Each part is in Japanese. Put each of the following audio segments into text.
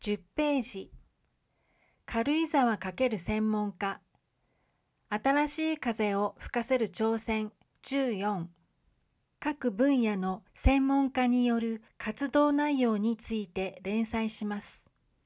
10ページ。軽井沢×専門家。新しい風を吹かせる挑戦14。各分野の専門家による活動内容について連載します。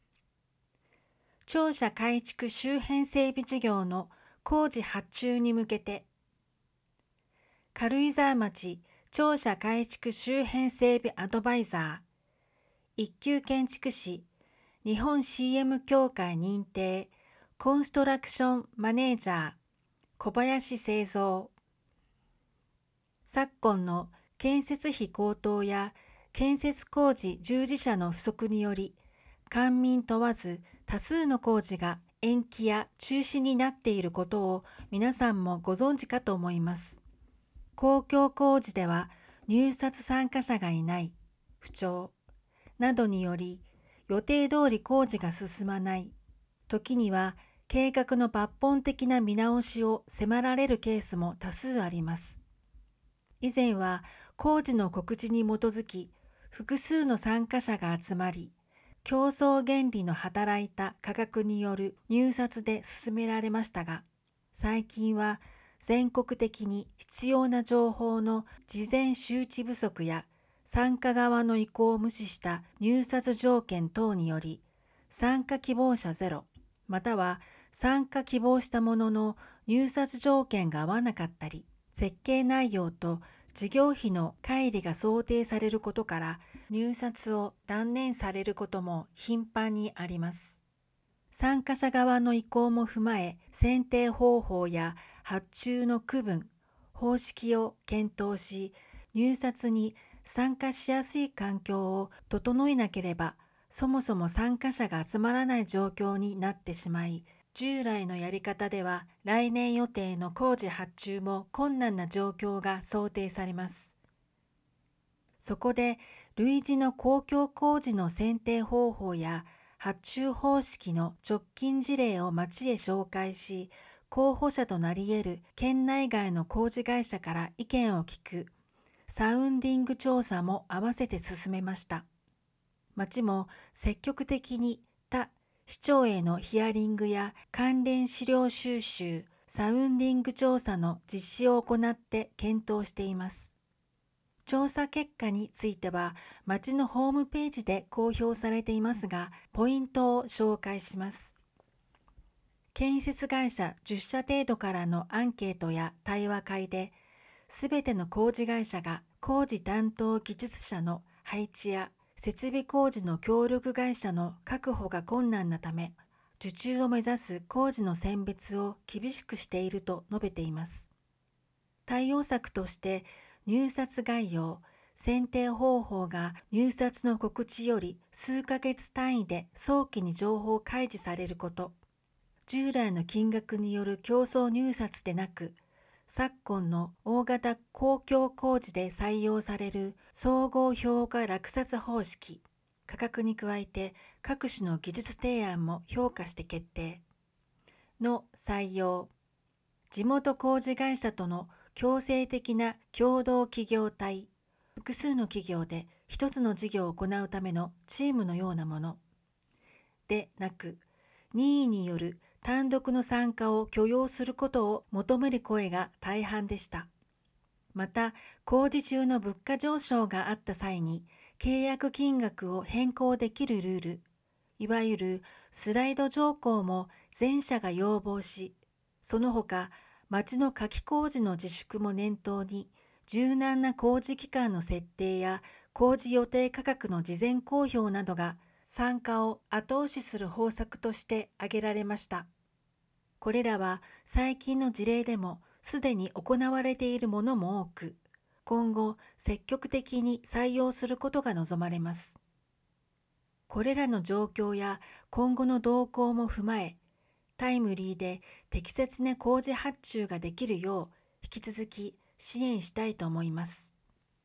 庁舎改築周辺整備事業の工事発注に向けて、軽井沢町庁舎改築周辺整備アドバイザー、一級建築士、日本 CM 協会認定、コンストラクションマネージャー、小林製造。昨今の建設費高騰や建設工事従事者の不足により、官民問わず多数の工事が延期や中止になっていることを皆さんもご存知かと思います。公共工事では入札参加者がいない、不調などにより、予定通り工事が進まない、時には計画の抜本的な見直しを迫られるケースも多数あります。以前は工事の告知に基づき、複数の参加者が集まり、競争原理の働いた価格による入札で進められましたが、最近は全国的に必要な情報の事前周知不足や参加側の意向を無視した入札条件等により、参加希望者ゼロ、または参加希望したものの入札条件が合わなかったり、設計内容と事業費の乖離が想定されることから入札を断念されることも頻繁にあります。参加者側の意向も踏まえ、選定方法や発注の区分、方式を検討し、入札に参加しやすい環境を整えなければ、そもそも参加者が集まらない状況になってしまい、従来のやり方では来年予定の工事発注も困難な状況が想定されます。そこで類似の公共工事の選定方法や発注方式の直近事例を町へ紹介し、候補者となり得る県内外の工事会社から意見を聞くサウンディング調査も合わせて進めました。町も積極的に他市長へのヒアリングや関連資料収集、サウンディング調査の実施を行って検討しています。調査結果については町のホームページで公表されていますが、ポイントを紹介します。建設会社10社程度からのアンケートや対話会で、すべての工事会社が工事担当技術者の配置や設備工事の協力会社の確保が困難なため、受注を目指す工事の選別を厳しくしていると述べています。対応策として、入札概要、選定方法が入札の告知より数ヶ月単位で早期に情報開示されること、従来の金額による競争入札でなく、昨今の大型公共工事で採用される総合評価落札方式、価格に加えて各種の技術提案も評価して決定の採用、地元工事会社との強制的な共同企業体、複数の企業で一つの事業を行うためのチームのようなものでなく、任意による単独の参加を許容することを求める声が大半でした。また、工事中の物価上昇があった際に契約金額を変更できるルール、いわゆるスライド条項も全社が要望し、その他、町の夏季工事の自粛も念頭に、柔軟な工事期間の設定や工事予定価格の事前公表などが参加を後押しする方策として挙げられました。これらは最近の事例でもすでに行われているものも多く、今後積極的に採用することが望まれます。これらの状況や今後の動向も踏まえ、タイムリーで適切な工事発注ができるよう引き続き支援したいと思います。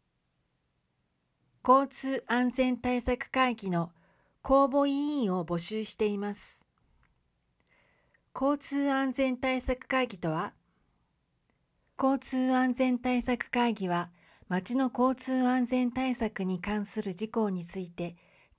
交通安全対策会議の公募委員を募集しています。交通安全対策会議とは、交通安全対策会議は、町の交通安全対策に関する事項について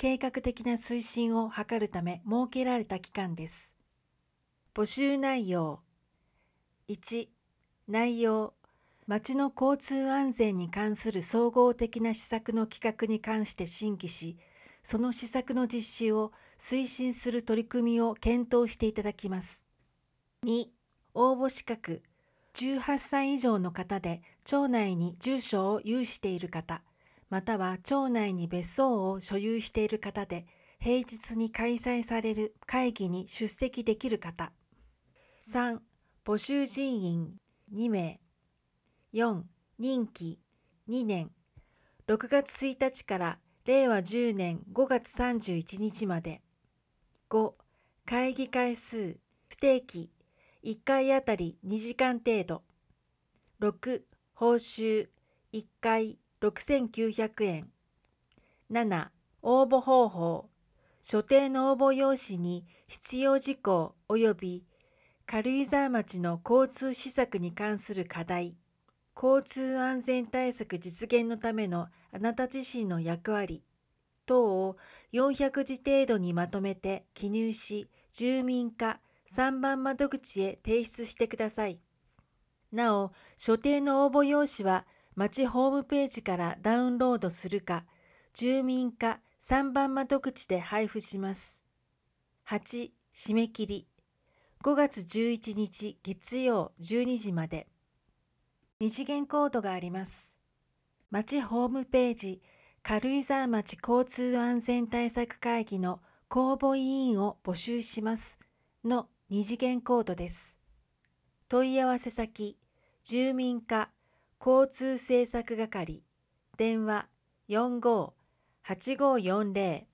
計画的な推進を図るため設けられた機関です。募集内容。1、内容。町の交通安全に関する総合的な施策の企画に関して審議し、その施策の実施を推進する取り組みを検討していただきます。2、応募資格。18歳以上の方で町内に住所を有している方、または町内に別荘を所有している方で、平日に開催される会議に出席できる方。3、募集人員2名。4、任期2年。6月1日から令和10年5月31日まで。5、会議回数不定期1回あたり2時間程度。6、報酬1回6900円。7、応募方法。所定の応募用紙に必要事項及び軽井沢町の交通施策に関する課題、交通安全対策実現のためのあなた自身の役割等を400字程度にまとめて記入し、住民課3番窓口へ提出してください。なお、所定の応募用紙は町ホームページからダウンロードするか、住民課3番窓口で配布します。8、締め切り。5月11日月曜12時まで。二次元コードがあります。町ホームページ、軽井沢町交通安全対策会議の公募委員を募集しますの二次元コードです。問い合わせ先、住民課交通政策係、電話45-8540